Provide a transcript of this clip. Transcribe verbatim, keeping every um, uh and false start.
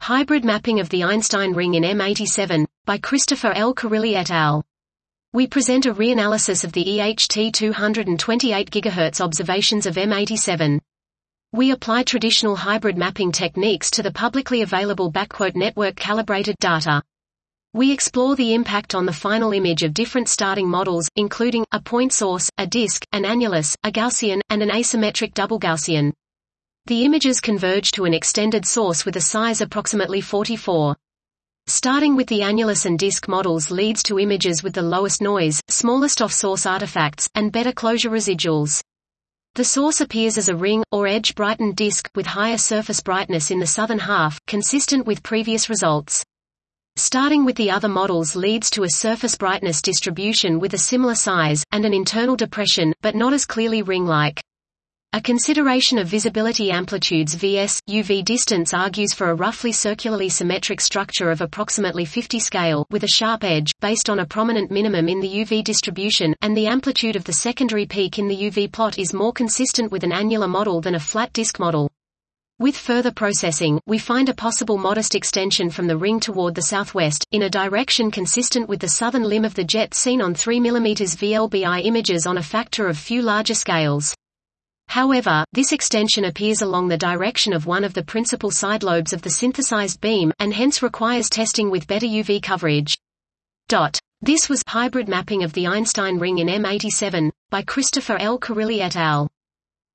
Hybrid mapping of the Einstein ring in M eighty-seven, by Christopher L. Carrilli et al. We present a reanalysis of the E H T two hundred twenty-eight gigahertz observations of M eighty-seven. We apply traditional hybrid mapping techniques to the publicly available network-calibrated data. We explore the impact on the final image of different starting models, including, a point source, a disk, an annulus, a Gaussian, and an asymmetric double Gaussian. The images converge to an extended source with a size approximately forty-four. Starting with the annulus and disk models leads to images with the lowest noise, smallest off-source artifacts, and better closure residuals. The source appears as a ring, or edge-brightened disk, with higher surface brightness in the southern half, consistent with previous results. Starting with the other models leads to a surface brightness distribution with a similar size, and an internal depression, but not as clearly ring-like. A consideration of visibility amplitudes vs. U V distance argues for a roughly circularly symmetric structure of approximately fifty scale, with a sharp edge, based on a prominent minimum in the U V distribution, and the amplitude of the secondary peak in the U V plot is more consistent with an annular model than a flat disk model. With further processing, we find a possible modest extension from the ring toward the southwest, in a direction consistent with the southern limb of the jet seen on three millimeter V L B I images on a factor of few larger scales. However, this extension appears along the direction of one of the principal side lobes of the synthesized beam, and hence requires testing with better U V coverage. This was Hybrid Mapping of the Einstein Ring in M eighty-seven, by Christopher L. Carrilli et al.